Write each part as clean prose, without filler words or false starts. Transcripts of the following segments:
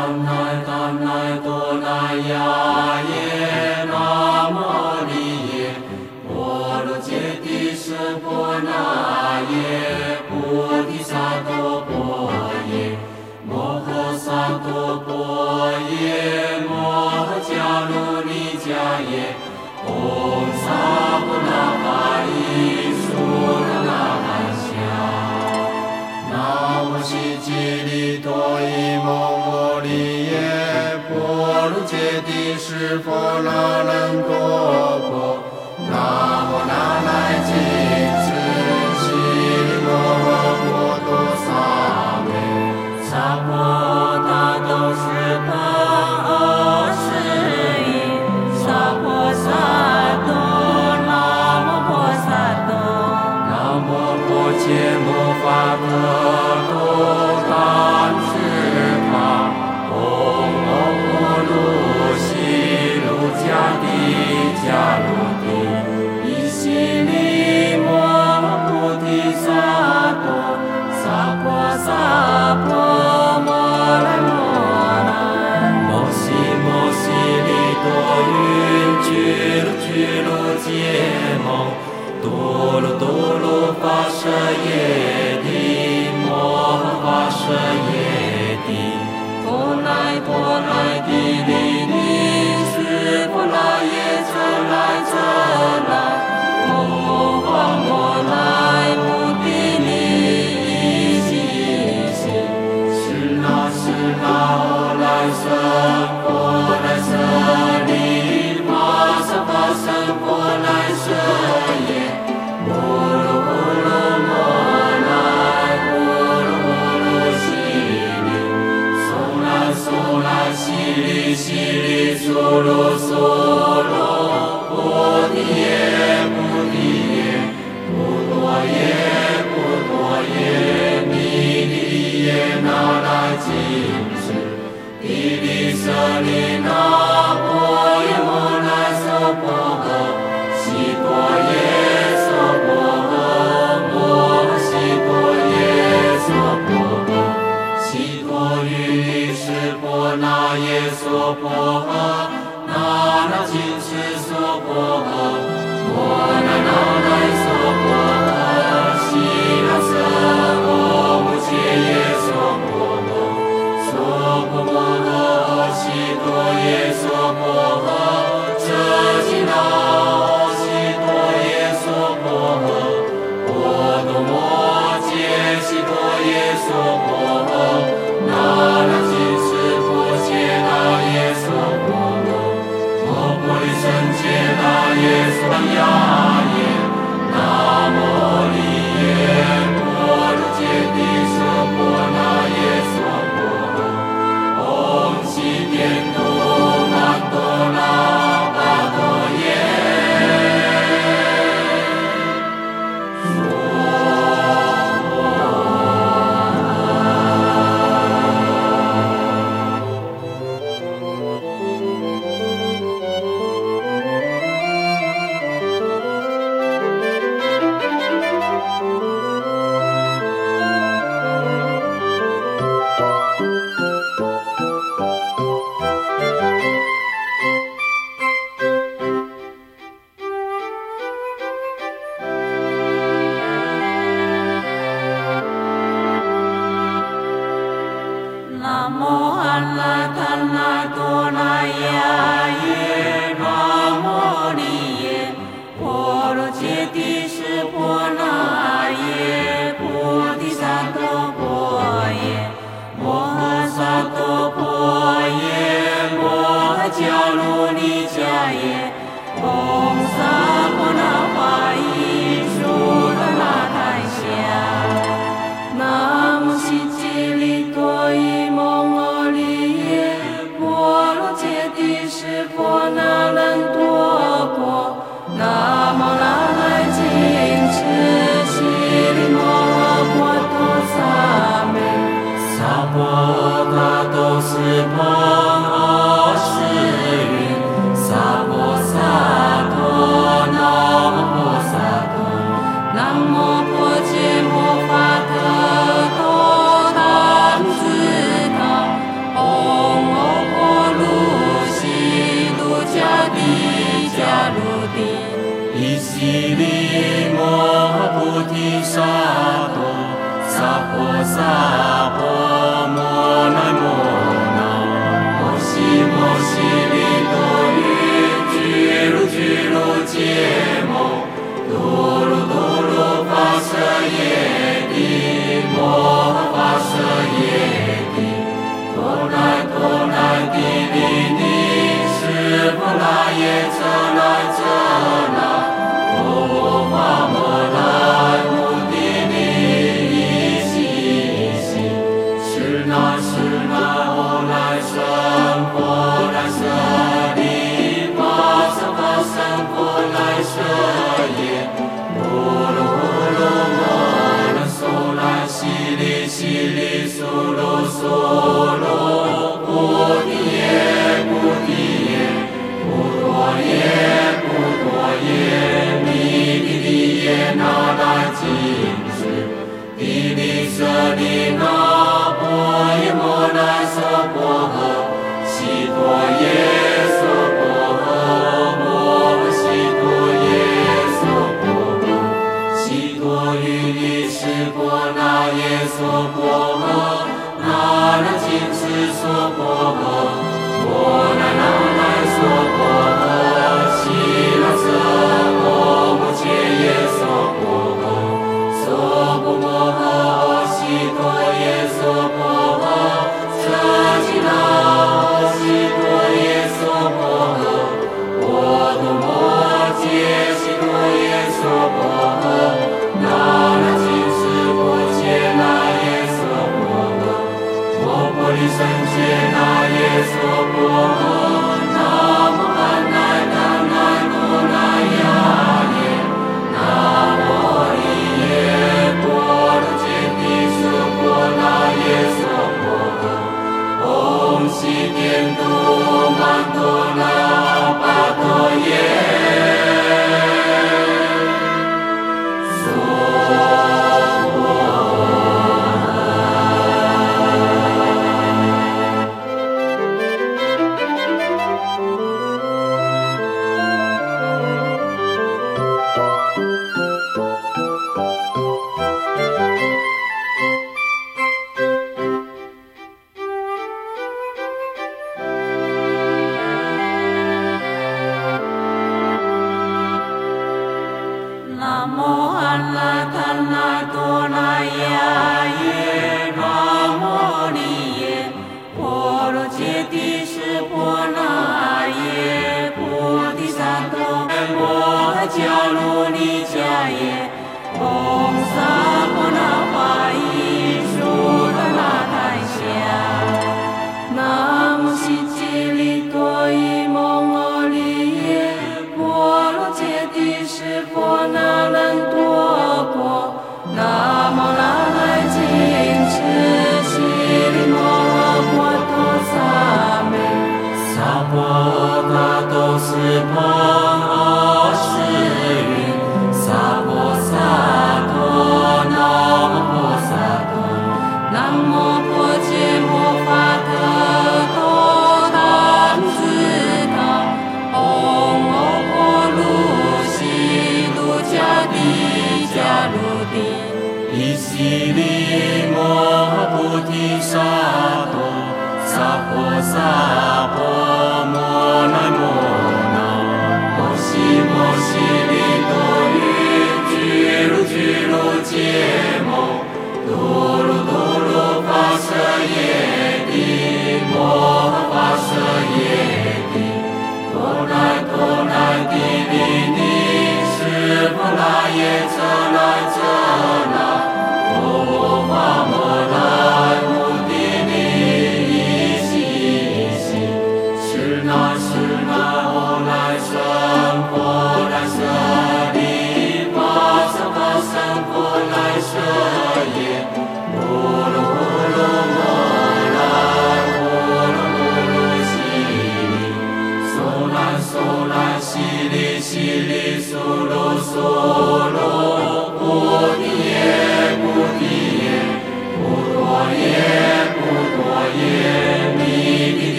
哦。 西里摩菩提萨埵萨婆萨婆摩那摩那摩西摩西里多语俱卢俱卢揭摩多卢多卢发舍耶帝摩诃发舍耶帝多乃多乃帝利尼释婆那耶遮那遮那波法摩那目的尼依悉依悉是那是那欧来生佛来舍利法身法身佛来舍耶波罗波罗摩那娑来悉利悉利娑罗娑罗菩提耶菩提耶不多耶不多耶弥提提耶那来尽智地利舍利那波耶摩那娑婆诃悉多耶娑婆诃摩诃悉多耶娑婆诃悉多于意识婆那耶娑婆诃那那尽智娑婆诃摩那那那娑婆诃悉那舍摩摩揭耶娑婆诃娑婆摩诃悉多耶娑婆诃舍吉那悉多耶娑婆诃波多摩揭悉多耶娑婆诃那那尽智婆揭那耶娑婆诃摩婆利胜揭那耶娑婆诃南无般乃当乃多乃呀耶南无利耶波罗揭谛舍婆那耶娑婆诃唵悉殿都曼多那巴多耶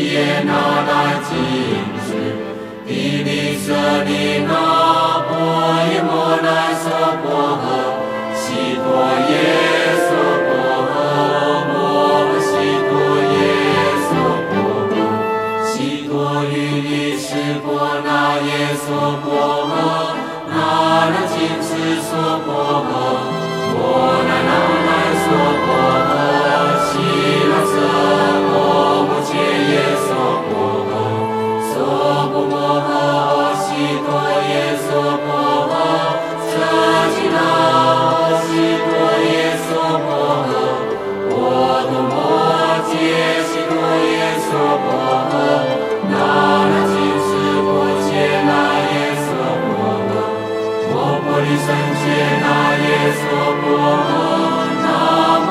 地利舍利那波多耶娑婆诃，摩悉多耶娑婆诃，悉多于意识波那耶娑婆诃，那那金翅娑婆诃，摩那那那娑婆诃，悉那瑟摩摩切耶娑婆诃，娑婆摩诃悉多耶娑婆诃，舍吉那悉多耶娑婆诃，波多摩揭悉多耶娑婆诃，那那金翅波切那耶娑婆诃，摩婆利胜切那耶娑婆诃，那摩